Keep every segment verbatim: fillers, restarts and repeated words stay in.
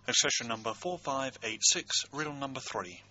Accession number four five eight six, riddle number three.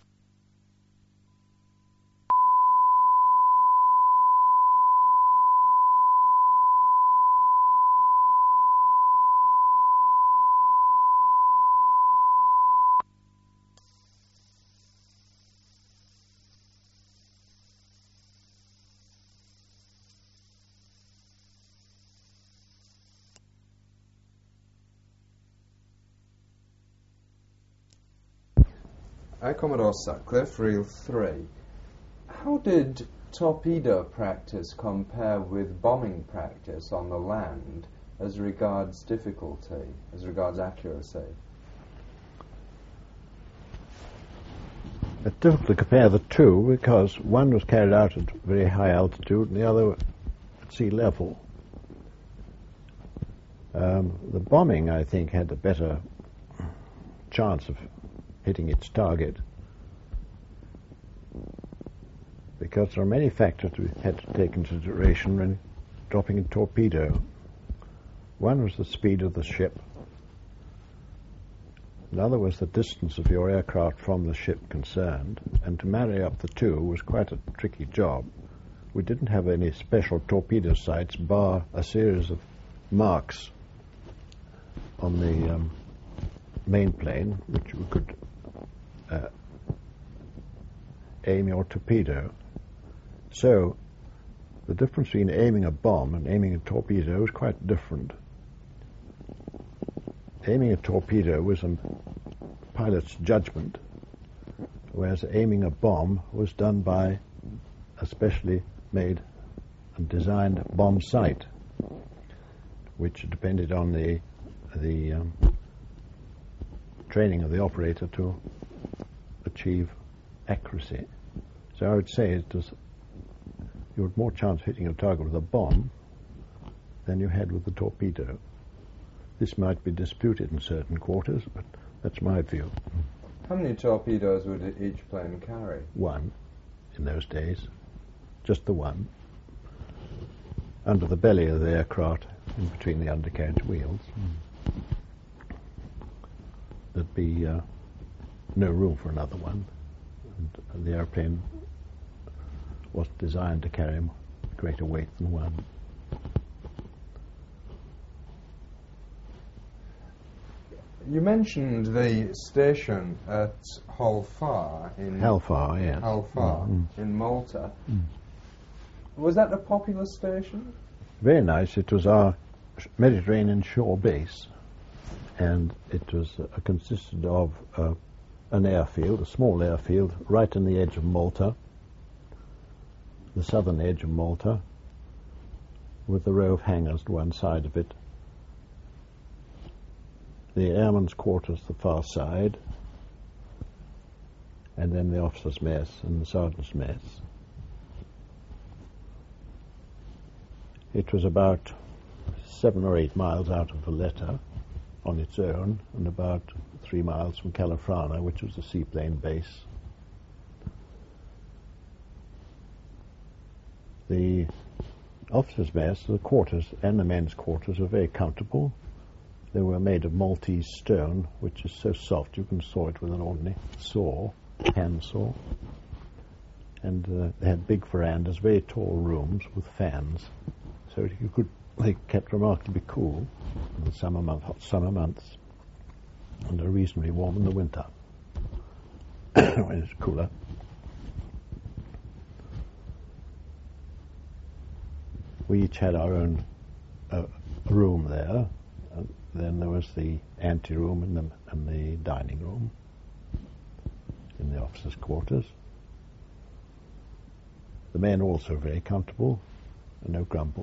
Hi, Commodore Sutcliffe, Reel three. How did torpedo practice compare with bombing practice on the land as regards difficulty, as regards accuracy? It's difficult to compare the two because one was carried out at very high altitude and the other at sea level. Um, the bombing, I think, had a better chance of hitting its target because there are many factors we had to take into consideration when dropping a torpedo. One was the speed of the ship. Another was the distance of your aircraft from the ship concerned, and to marry up the two was quite a tricky job. We didn't have any special torpedo sights bar a series of marks on the um, main plane which we could Uh, aim your torpedo. So the difference between aiming a bomb and aiming a torpedo is quite different. Aiming a torpedo was a pilot's judgment, whereas aiming a bomb was done by a specially made and designed bomb sight, which depended on the the um, training of the operator to achieve accuracy. So I would say it was, you had more chance of hitting a target with a bomb than you had with the torpedo. This might be disputed in certain quarters, but that's my view. How many torpedoes would each plane carry? One, in those days. Just the one. Under the belly of the aircraft, in between the undercarriage wheels. Mm. There'd be uh, no room for another one, and the airplane was designed to carry greater weight than one. You mentioned the station at Hull Far in Hull Far, yes. Hull Far mm-hmm. in Malta. Mm. Was that a popular station? Very nice. It was our Mediterranean shore base, and it was uh, consisted of uh, an airfield, a small airfield, right on the edge of Malta, the southern edge of Malta, with a row of hangars to one side of it. The airmen's quarters the far side, and then the officers' mess and the sergeant's mess. It was about seven or eight miles out of Valletta on its own, and about three miles from Califrana, which was a seaplane base. The officers' mess, the quarters and the men's quarters were very comfortable. They were made of Maltese stone, which is so soft you can saw it with an ordinary saw, hand saw. And uh, they had big verandas, very tall rooms with fans, so you could, they kept remarkably cool in the summer month, hot summer months, and are reasonably warm in the winter when it's cooler. We each had our own uh, room there. And then there was the ante-room and the, and the dining room in the officers' quarters. The men also very comfortable, and no grumbles.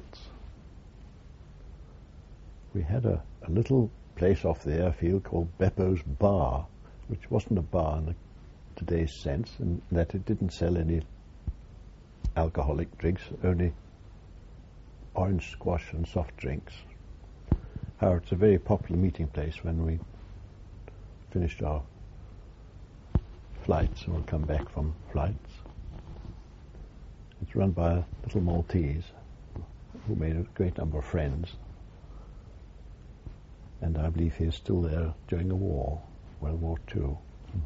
We had a, a little place off the airfield called Beppo's Bar, which wasn't a bar in the, today's sense, in that it didn't sell any alcoholic drinks, only orange squash and soft drinks. However, it's a very popular meeting place when we finished our flights and we'll come back from flights. It's run by a little Maltese who made a great number of friends. and I believe he is still there during the war, World War Two.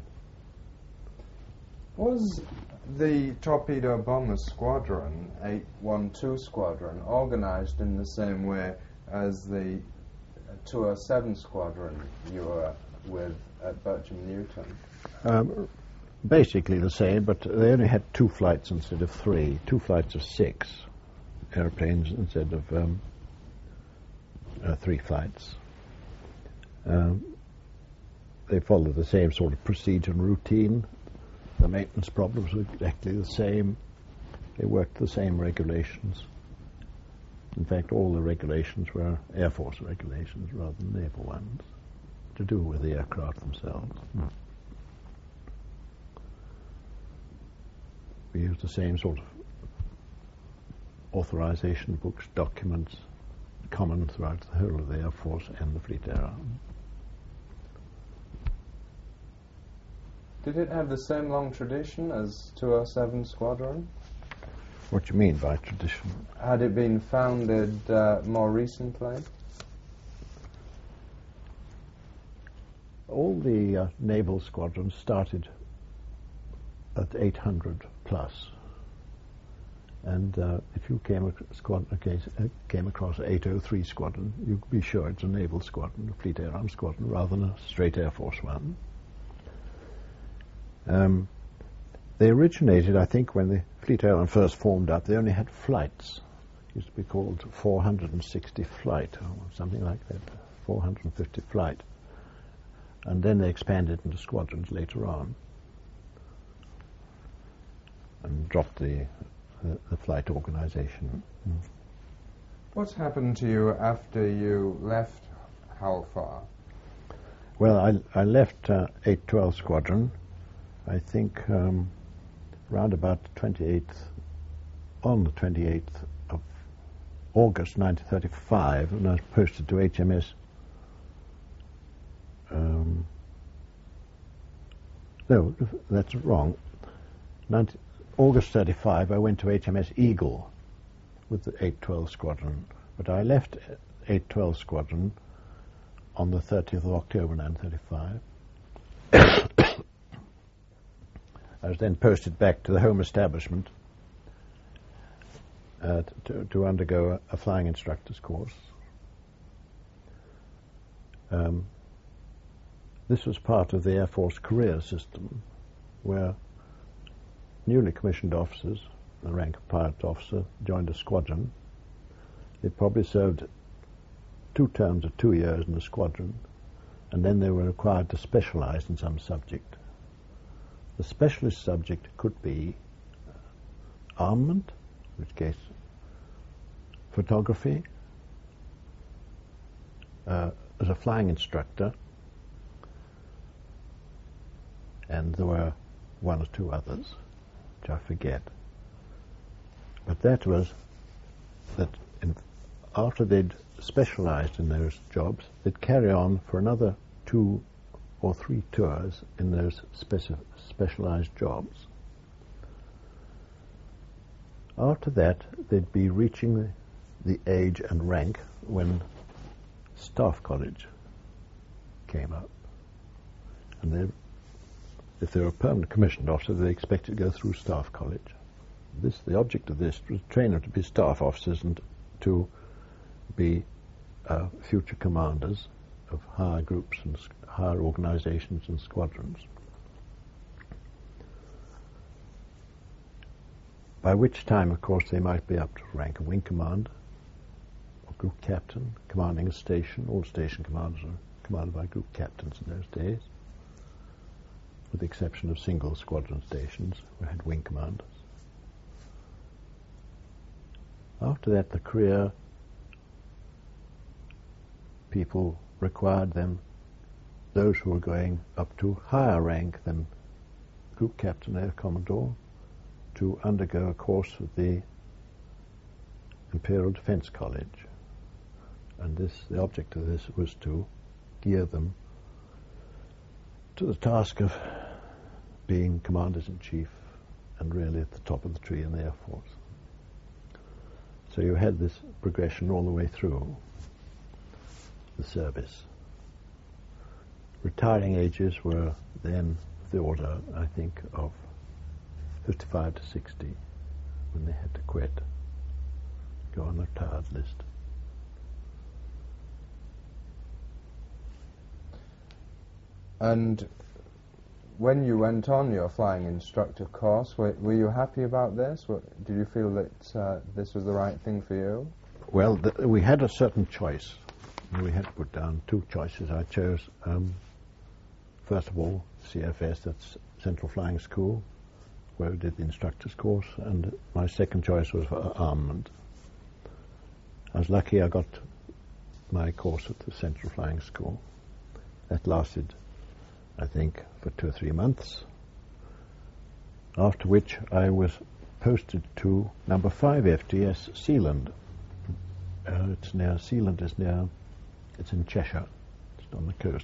Was the Torpedo Bomber Squadron, eight one two Squadron, organized in the same way as the two oh seven Squadron you were with at Bircham Newton? Um, basically the same, but they only had two flights instead of three, two flights of six airplanes instead of um, uh, three flights. Um, they followed the same sort of procedure and routine. The maintenance problems were exactly the same. They worked the same regulations. In fact, all the regulations were Air Force regulations rather than naval ones, to do with the aircraft themselves. Mm. We used the same sort of authorization books, documents, common throughout the whole of the Air Force and the Fleet Air Arm. Did it have the same long tradition as two oh seven Squadron? What do you mean by tradition? Had it been founded uh, more recently? All the uh, naval squadrons started at eight hundred plus. And uh, if you came, ac- squad- okay, uh, came across eight oh three Squadron, you could be sure it's a naval squadron, a Fleet Air Arm Squadron, rather than a straight Air Force one. Um, they originated, I think, when the Fleet Air Arm first formed up. They only had flights. It used to be called four hundred sixty Flight, or something like that, four hundred fifty Flight. And then they expanded into squadrons later on and dropped the, the, the flight organization. Mm. What happened to you after you left Halfar? Well, I, I left uh, eight twelve Squadron, I think, um, round about the twenty-eighth, on the twenty-eighth of August nineteen thirty-five, and I was posted to H M S um, no, that's wrong. nineteen, August thirty-five, I went to H M S Eagle with the eight twelve Squadron, but I left eight twelve Squadron on the thirtieth of October nineteen thirty-five. I was then posted back to the home establishment uh, to, to undergo a, a flying instructor's course. Um, this was part of the Air Force career system, where newly commissioned officers, the rank of pilot officer, joined a squadron. They probably served two terms of two years in the squadron, and then they were required to specialize in some subject. The specialist subject could be armament, in which case photography, uh, as a flying instructor, and there were one or two others, which I forget. But that was that in, after they'd specialized in those jobs, they'd carry on for another two or three tours in those speci- specialized jobs. After that, they'd be reaching the, the age and rank when Staff College came up. And they, if they were a permanent commissioned officer, they expected to go through Staff College. This, the object of this was to train them to be staff officers and to be uh, future commanders of higher groups and higher organizations and squadrons. By which time, of course, they might be up to rank of wing commander or group captain, commanding a station. All station commanders are commanded by group captains in those days, with the exception of single squadron stations where had wing commanders. After that, the career people required them, those who were going up to higher rank than Group Captain Air Commodore, to undergo a course with the Imperial Defence College. And this, the object of this was to gear them to the task of being Commanders-in-Chief and really at the top of the tree in the Air Force. So you had this progression all the way through the service. Retiring ages were then the order, I think, of fifty-five to sixty when they had to quit, go on the retired list. And when you went on your flying instructor course, were, were you happy about this? Were, did you feel that uh, this was the right thing for you? Well, th- we had a certain choice. We had to put down two choices. I chose, um, first of all, C F S, that's Central Flying School, where we did the instructor's course, and my second choice was for armament. I was lucky I got my course at the Central Flying School. That lasted, I think, for two or three months, after which I was posted to number five F T S Sealand. Uh, it's near, Sealand is near, it's in Cheshire, it's on the coast.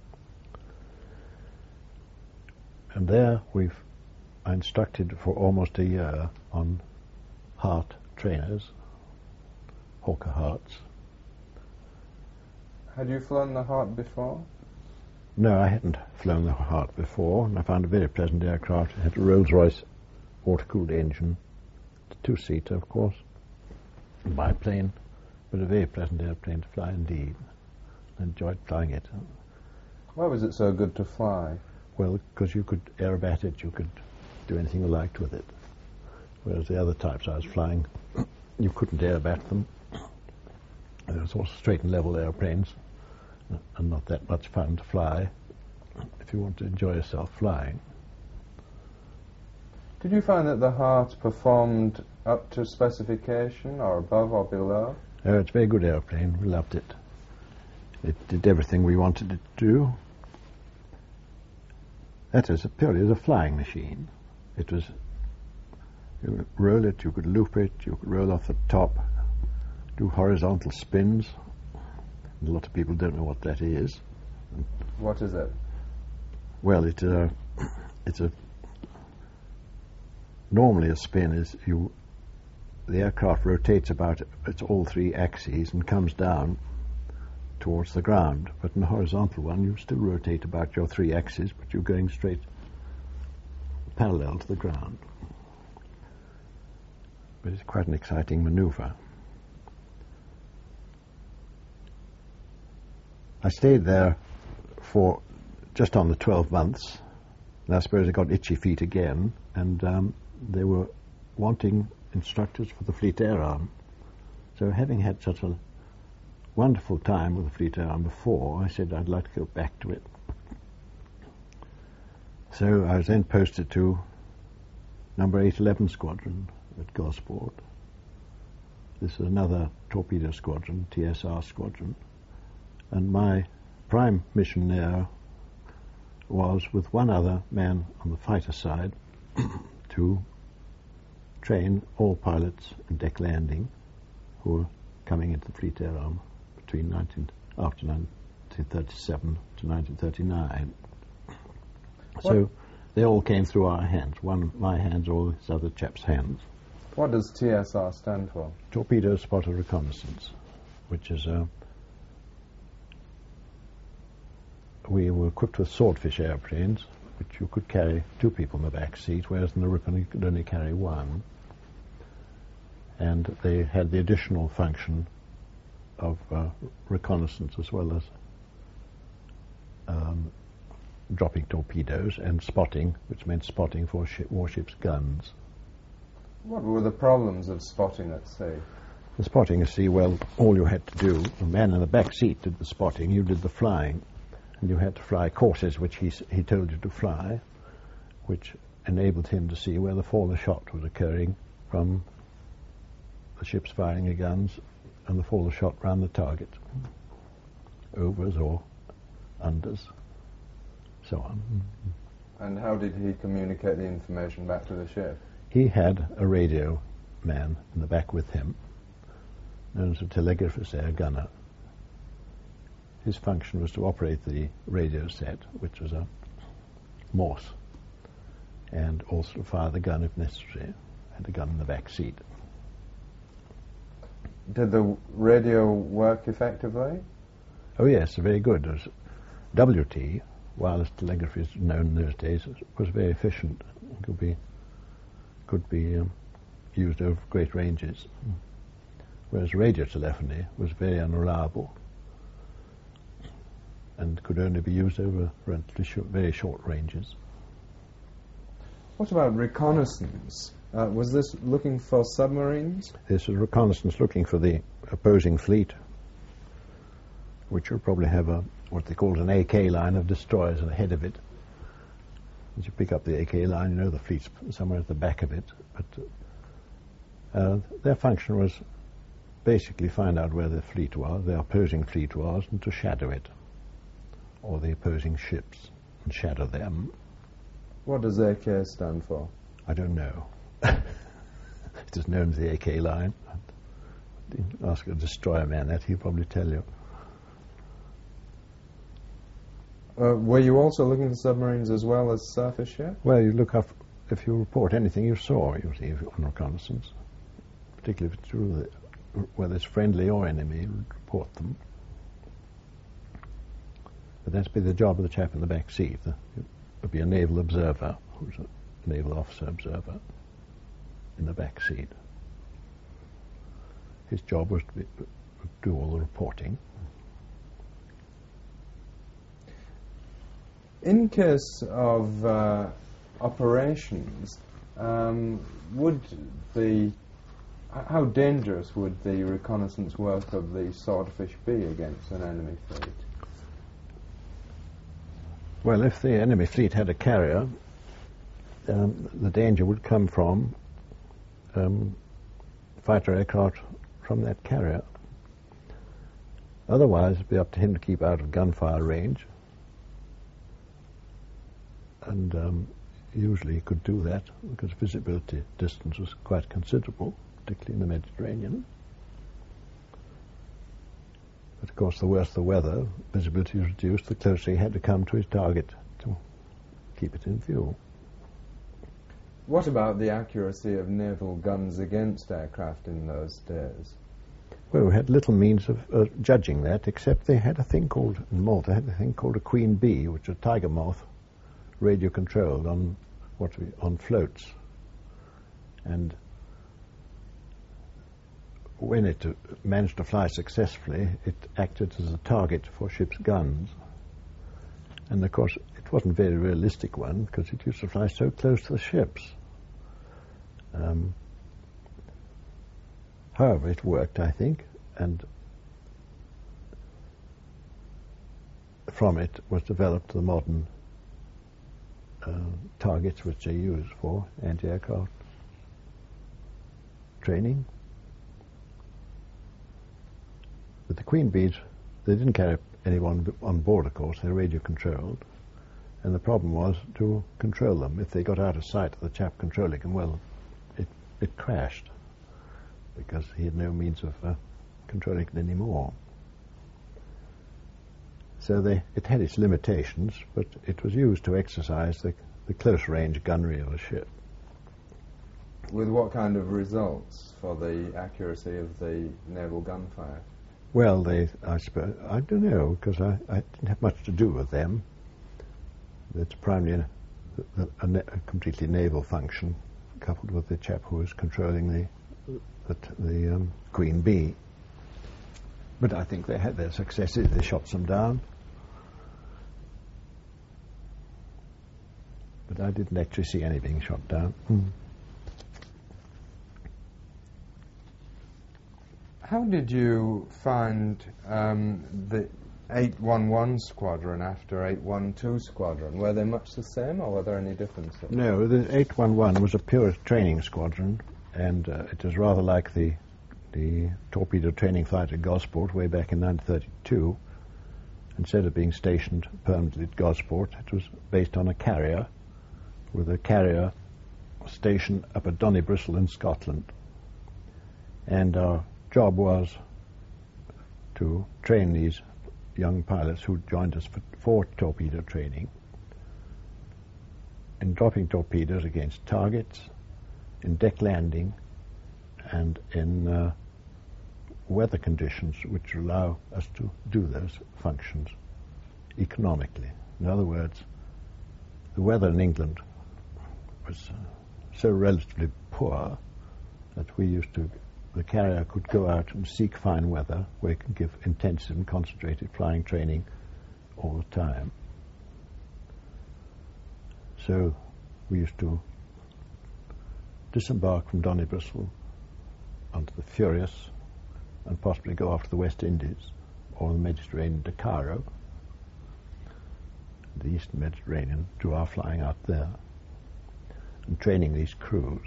And there we've, I instructed for almost a year on Hart trainers, Hawker Harts. Had you flown the Hart before? No, I hadn't flown the Hart before, and I found a very pleasant aircraft. It had a Rolls-Royce water-cooled engine, a two-seater, of course, a biplane, but a very pleasant airplane to fly indeed. I enjoyed flying it. Why was it so good to fly? Well, because you could aerobat it, you could do anything you liked with it. Whereas the other types I was flying, you couldn't aerobat them. They were sort of straight and level airplanes, and not that much fun to fly if you want to enjoy yourself flying. Did you find that the Hart performed up to specification, or above or below? Oh, it's a very good airplane. We loved it. It did everything we wanted it to do. That is, purely as a flying machine. It was, you could roll it, you could loop it, you could roll off the top, do horizontal spins. A lot of people don't know what that is. What is it? Well, it, uh, it's a... Normally a spin is you... The aircraft rotates about its all three axes and comes down towards the ground. But in the horizontal one, you still rotate about your three axes, but you're going straight parallel to the ground. But it's quite an exciting maneuver. I stayed there for just on the twelve months, and I suppose I got itchy feet again, and um, they were wanting instructors for the Fleet Air Arm. So having had such a wonderful time with the Fleet Air Arm before, I said I'd like to go back to it. So I was then posted to number eight eleven Squadron at Gosport. This is another torpedo squadron, T S R squadron. And my prime mission there was, with one other man on the fighter side, to train all pilots in deck landing who were coming into the Fleet Air Arm between nineteen, after nineteen thirty-seven to nineteen thirty-nine. What? So they all came through our hands, one my hands, all this other chap's hands. What does T S R stand for? Torpedo Spotter Reconnaissance, which is a... We were equipped with swordfish airplanes, which you could carry two people in the back seat, whereas in the Ripon you could only carry one. And they had the additional function of uh, reconnaissance as well as um, dropping torpedoes and spotting, which meant spotting for ship, warships' guns. What were the problems of spotting at sea? The spotting at sea, well, all you had to do, the man in the back seat did the spotting, you did the flying. And you had to fly courses which he, he told you to fly, which enabled him to see where the fall of shot was occurring from the ships firing their guns and the fall of shot round the target, overs or unders, so on. And how did he communicate the information back to the ship? He had a radio man in the back with him, known as a telegraphist air gunner. His function was to operate the radio set, which was a Morse, and also to fire the gun if necessary, and a gun in the back seat. Did the radio work effectively? Oh yes, very good. It was W T, wireless telegraphy as known in those days, was very efficient. It could be, could be um, used over great ranges, whereas radio telephony was very unreliable and could only be used over relatively short, very short ranges. What about reconnaissance? Uh, was this looking for submarines? This was reconnaissance looking for the opposing fleet, which will probably have a what they called an A K line of destroyers ahead of it. As you pick up the A K line, you know the fleet's somewhere at the back of it. But uh, their function was basically find out where the fleet was, the opposing fleet was, and to shadow it, or the opposing ships, and shadow them. What does A K stand for? I don't know. It is known as the A K line. Ask a destroyer man that, he'll probably tell you. Uh, were you also looking for submarines as well as surface ships? Well, you look up, if you report anything you saw, you see, on reconnaissance, particularly if it's true that whether it's friendly or enemy, you report them. But that's be the job of the chap in the back seat. The, it would be a naval observer, who's a naval officer observer, in the back seat. His job was to be, do all the reporting. In case of uh, operations, um, would the how dangerous would the reconnaissance work of the swordfish be against an enemy fleet? Well, if the enemy fleet had a carrier, um, the danger would come from um, fighter aircraft from that carrier. Otherwise, it'd be up to him to keep out of gunfire range. And um, usually he could do that because visibility distance was quite considerable, particularly in the Mediterranean. But of course, the worse the weather, visibility was reduced, the closer he had to come to his target to keep it in view. What about the accuracy of naval guns against aircraft in those days? Well, we had little means of uh, judging that, except they had a thing called, in Malta, had a thing called a Queen Bee, which was a tiger moth, radio controlled on what we, on floats, and when it uh, managed to fly successfully, it acted as a target for ships' guns. And of course, it wasn't a very realistic one because it used to fly so close to the ships. Um, however, it worked, I think, and from it was developed the modern Uh, targets which they use for anti-aircraft training. But the Queen Bees, they didn't carry anyone on board, of course. They're radio controlled, and the problem was to control them. If they got out of sight of the chap controlling them, well, it it crashed because he had no means of uh, controlling it anymore. So they, it had its limitations, but it was used to exercise the, the close-range gunnery of a ship. With what kind of results for the accuracy of the naval gunfire? Well, they, I suppose, I don't know, because I, I didn't have much to do with them. It's primarily a, a, a, a completely naval function, coupled with the chap who was controlling the, the, the um, Queen Bee. But I think they had their successes. They shot some down. But I didn't actually see any being shot down. Mm. How did you find um, the eight one one Squadron after eight one two Squadron? Were they much the same, or were there any differences? No, the eight one one was a pure training squadron, and uh, it was rather like the the torpedo training flight at Gosport way back in nineteen thirty-two. Instead of being stationed permanently at Gosport, it was based on a carrier, with a carrier station up at Donnybristle in Scotland. And our job was to train these young pilots who joined us for, for torpedo training in dropping torpedoes against targets, in deck landing, and in uh, weather conditions which allow us to do those functions economically. In other words, the weather in England was uh, so relatively poor that we used to, the carrier could go out and seek fine weather where it can give intensive and concentrated flying training all the time. So we used to disembark from Donnybristle onto the Furious and possibly go off to the West Indies or the Mediterranean to Cairo, the Eastern Mediterranean, do our flying out there and training these crews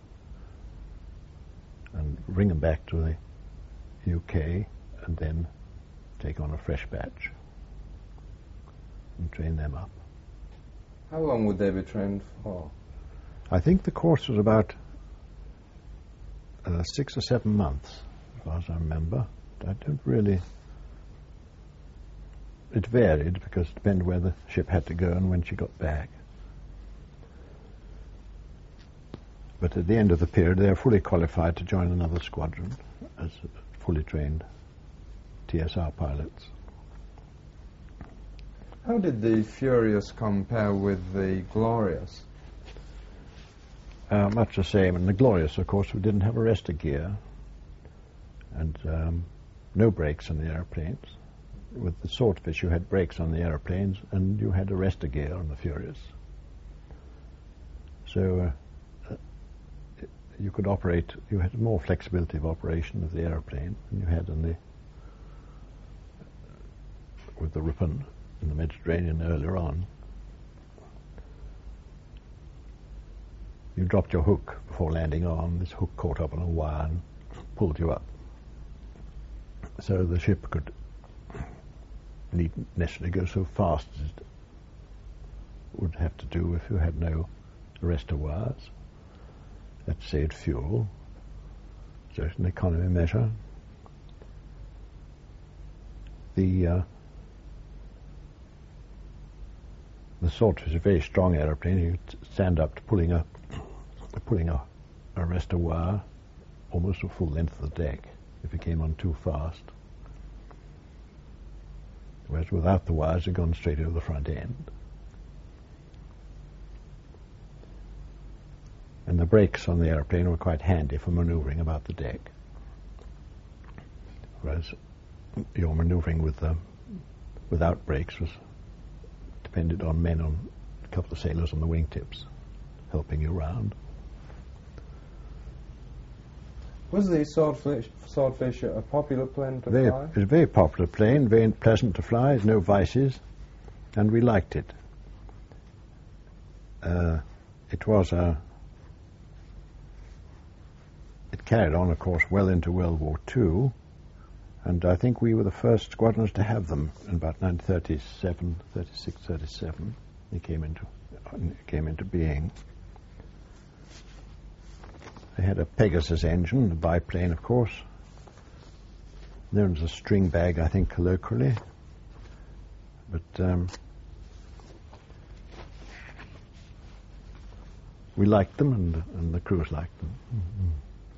and bring them back to the U K and then take on a fresh batch and train them up. How long would they be trained for? I think the course was about uh, six or seven months, as far as I remember. I don't really... It varied because it depended where the ship had to go and when she got back. But at the end of the period, they are fully qualified to join another squadron as fully trained T S R pilots. How did the Furious compare with the Glorious? Uh, much the same. In the Glorious, of course, we didn't have arrestor gear and um, no brakes on the airplanes. With the Swordfish, you had brakes on the airplanes and you had arrestor gear on the Furious. So uh, you could operate, you had more flexibility of operation of the airplane than you had in the, with the Ripon in the Mediterranean earlier on. You dropped your hook before landing on, this hook caught up on a wire and pulled you up. So the ship could needn't necessarily go so fast as it would have to do if you had no arrestor wires. That saved fuel, so it's an economy measure. The uh, the Swordfish is a very strong aeroplane. You stand up to pulling a pulling a arrestor wire almost the full length of the deck if it came on too fast. Whereas without the wires, you'd gone straight over the front end. And the brakes on the airplane were quite handy for maneuvering about the deck. Whereas your maneuvering with the, without brakes was depended on men, on a couple of sailors on the wingtips, helping you round. Was the Swordfish, Swordfish a popular plane to Very, fly? it was a very popular plane, very pleasant to fly, no vices, and we liked it. Uh, it was a... It carried on, of course, well into World War Two, and I think we were the first squadrons to have them in about nineteen thirty-seven, thirty-six, thirty-seven. They came into, uh, came into being. They had a Pegasus engine, a biplane, of course. Known as a string bag, I think, colloquially. But um, we liked them, and, and the crews liked them. Mm-hmm.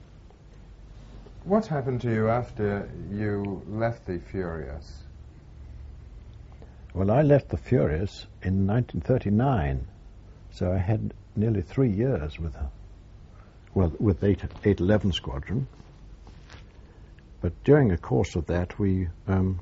What happened to you after you left the Furious? Well, I left the Furious in nineteen thirty-nine, so I had nearly three years with her. Well, with eight eleven Squadron. But during the course of that, we, um,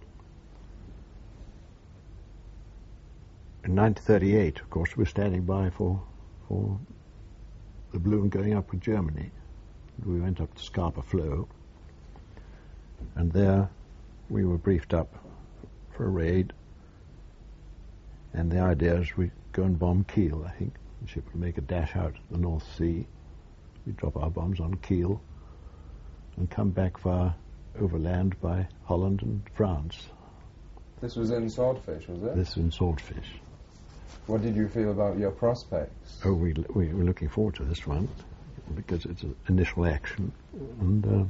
in nineteen thirty-eight, of course, we were standing by for, for the balloon going up with Germany. We went up to Scapa Flow, and there we were briefed up for a raid, and the idea is we go and bomb Kiel, I think. The ship would make a dash out the North Sea. We'd drop our bombs on Kiel and come back via overland by Holland and France. This was in Swordfish, was it? This is in Swordfish. What did you feel about your prospects? Oh, we, we were looking forward to this one because it's an initial action, and uh,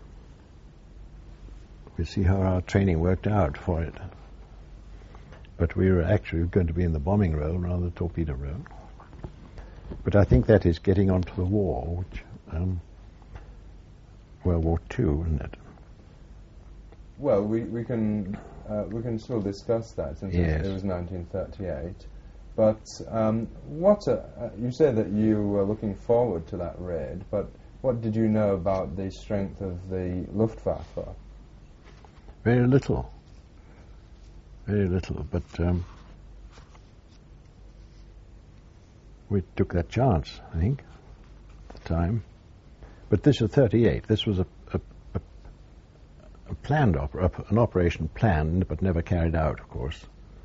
we see how our training worked out for it. But we were actually going to be in the bombing role rather than the torpedo role. But I think that is getting onto the war, which um, World War Two, isn't it? well, we, we can uh, we can still discuss that since Yes. it was nineteen thirty-eight. But um, what uh, uh, you said that you were looking forward to that raid, but what did you know about the strength of the Luftwaffe? Very little. Very little, but um, we took that chance, I think, at the time. But this is thirty-eight. This was a, a, a, a planned opera, an operation planned but never carried out, of course.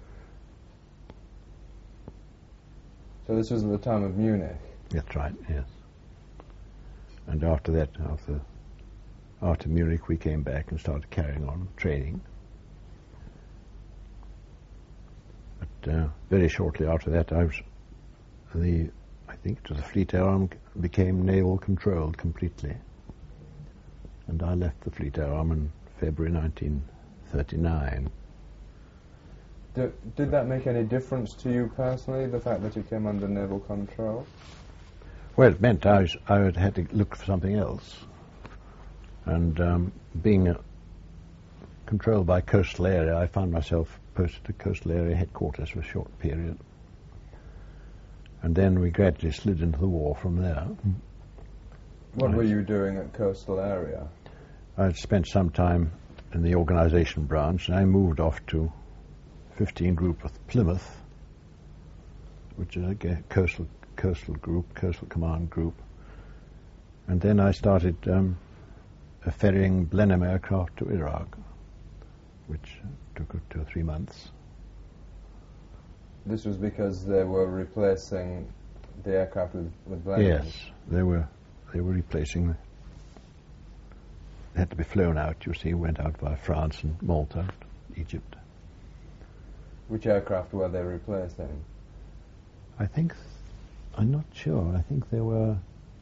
So this was at the time of Munich. That's right, yes. And after that, after after Munich, we came back and started carrying on training. But uh, very shortly after that, I was the I think it was the Fleet Air Arm became naval controlled completely, and I left the Fleet Air Arm in February nineteen thirty-nine. Did, did that make any difference to you personally, the fact that you came under naval control? Well, it meant I was, I would had to look for something else, and um, being uh, controlled by coastal area, I found myself posted to coastal area headquarters for a short period. And then we gradually slid into the war from there. What Right. were you doing at coastal area? I'd spent some time in the organisation branch, and I moved off to fifteen Group with Plymouth, which is a g- coastal coastal group, coastal command group. And then I started um, uh, ferrying Blenheim aircraft to Iraq, which took two or three months. This was because they were replacing the aircraft with, with Blenheim? Yes, they were they were replacing. The, they had to be flown out. You see, went out via France and Malta, Egypt. Which aircraft were they replacing? I think I'm not sure. I think they were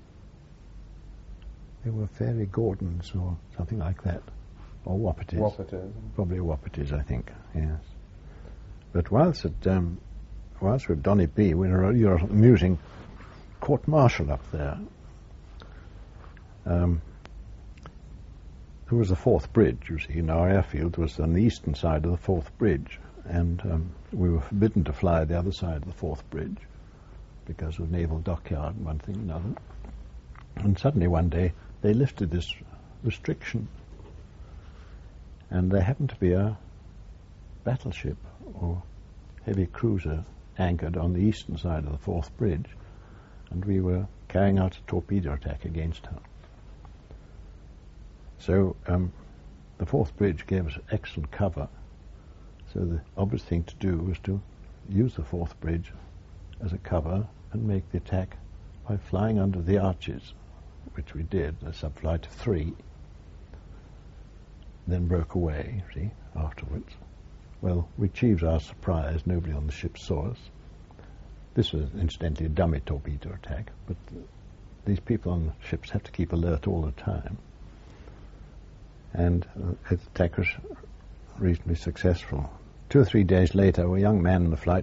they were Fairey Gordons or something like that, or Wapatis. Wapatis. Probably Wapatis, I think. Yes. But whilst at um, whilst we were at Donny B, we were you were amusing court martial up there. Um, there was a fourth bridge, you see, in our airfield was on the eastern side of the fourth bridge, and um, we were forbidden to fly the other side of the fourth bridge because of naval dockyard and one thing and another. And suddenly one day they lifted this restriction, and there happened to be a battleship or heavy cruiser anchored on the eastern side of the fourth bridge, and we were carrying out a torpedo attack against her. So um, the fourth bridge gave us excellent cover, so the obvious thing to do was to use the fourth bridge as a cover and make the attack by flying under the arches, which we did, a subflight of three, then broke away, see, afterwards. Well, we achieved our surprise. Nobody on the ship saw us. This was, incidentally, a dummy torpedo attack, but uh, these people on the ships have to keep alert all the time. And uh, the attack was reasonably successful. Two or three days later, a young man in the flight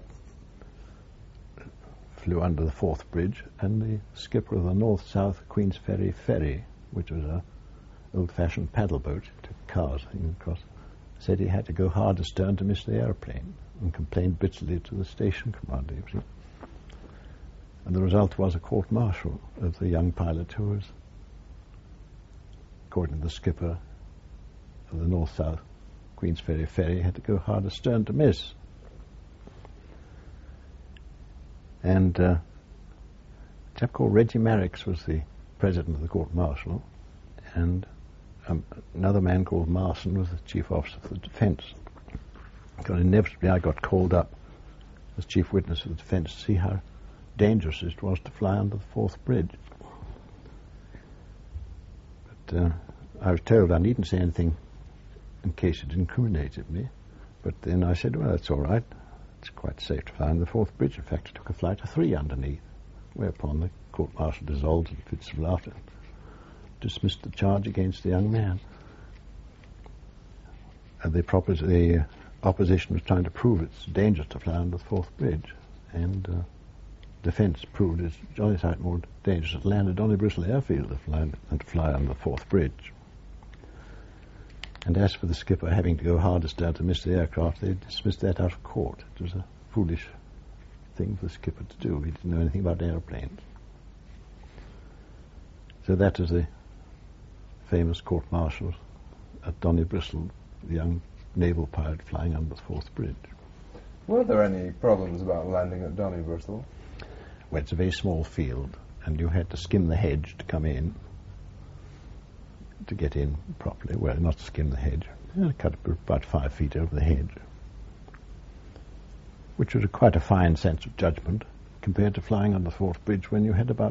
flew under the fourth bridge, and the skipper of the North-South Queensferry ferry, which was a old-fashioned paddle boat, took cars across, said he had to go hard astern to miss the airplane, and complained bitterly to the station commander. You see. And the result was a court-martial of the young pilot who was, according to the skipper of the North-South Queensferry ferry, had to go hard astern to miss. And uh, a chap called Reggie Marrix was the president of the court-martial, and um, another man called Marson was the chief officer of the defence. Because inevitably I got called up as chief witness of the defence to see how dangerous it was to fly under the fourth bridge. But uh, I was told I needn't say anything in case it incriminated me. But then I said, well, that's all right. It's quite safe to fly under the fourth bridge. In fact, I took a flight of three underneath, whereupon the court-martial dissolved in fits of laughter, dismissed the charge against the young man. And the, propos- the uh, opposition was trying to prove it's dangerous to fly under the fourth bridge, and uh, defence proved it's jolly sight more dangerous to land at Donnybristle Airfield to fly, than to fly under the fourth bridge. And as for the skipper having to go hardest down to miss the aircraft, they dismissed that out of court. It was a foolish thing for the skipper to do. He didn't know anything about aeroplanes. So that is the famous court-martial at Donnybristle, the young naval pilot flying under the Forth Bridge. Were there any problems about landing at Donnybristle? Well, it's a very small field, and you had to skim the hedge to come in, to get in properly. Well, not skim the hedge. You had to cut about five feet over the hedge, which was a quite a fine sense of judgment compared to flying on the Forth Bridge when you had about,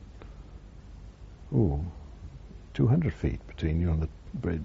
ooh, two hundred feet between you and the bridge.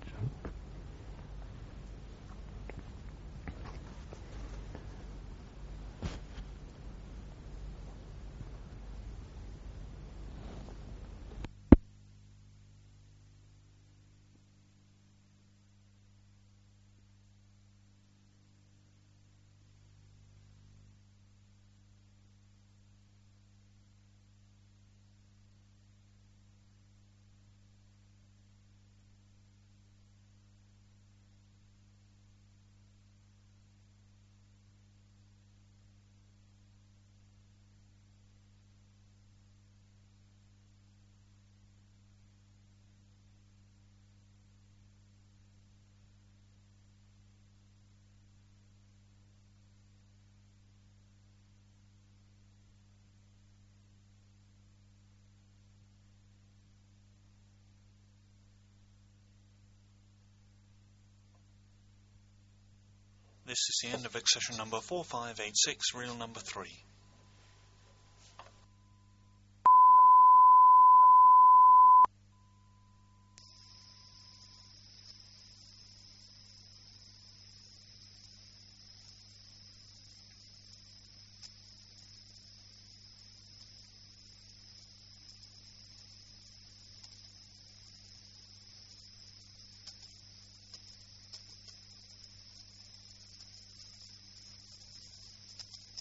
This is the end of accession number four five eight six, reel number three.